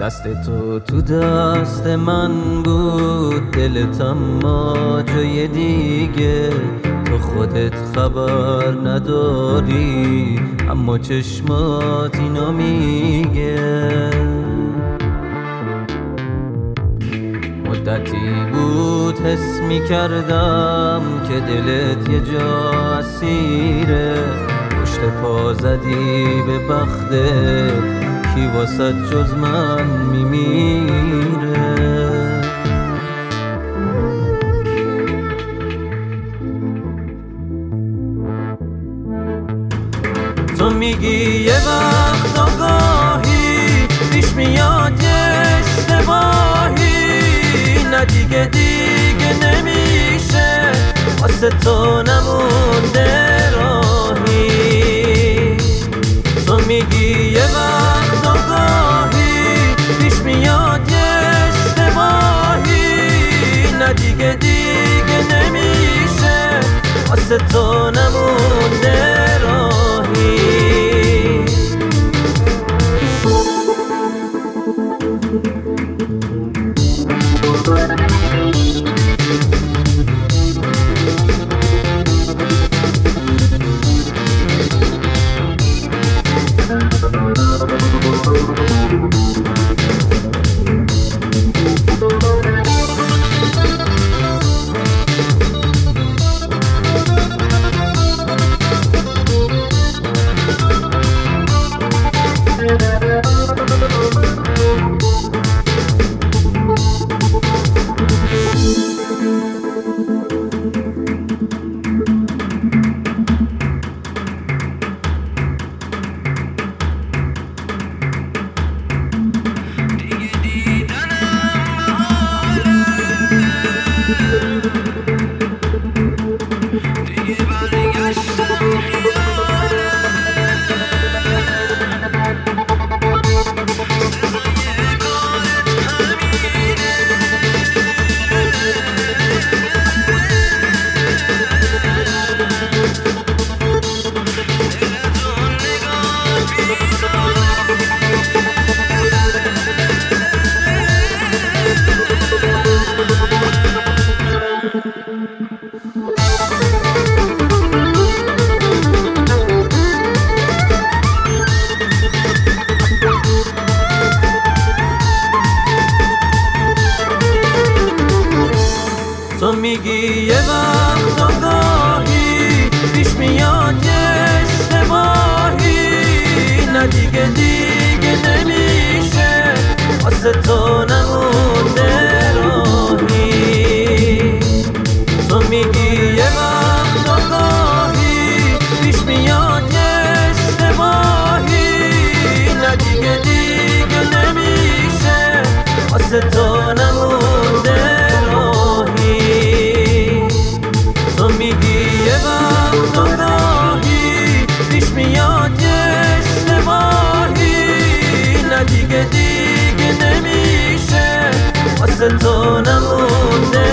دست تو تو دست من بود، دلت اما جای دیگه. تو خودت خبر نداری اما چشمات اینو میگه. مدتی بود حس میکردم که دلت یه جا اسیره. پشت پا زدی به بختت، کی واسه جز من میمیره. تو میگی یه وقت آگاهی پیش میاد یه اشتباهی، نه دیگه نمیشه واسه تو نمونده راهی. تو میگی یه وقت آگاهی پیش میاد یه اشتباهی، نه دیگه نمیشه واسه تو نمونده راهی. تو میگی یه وقت آگاهی پیش میاد یه اشتباهی، نه دیگه نمیشه واسه تو نمونده راهی. تو میگی یه وقت آگاهی پیش میاد یه اشتباهی، نه دیگه نمیشه واسه تو نمونده راهی. تو میگی یه وقت آگاهی پیش میاد یه اشتباهی، نه دیگه نمیشه واسه تو نمونده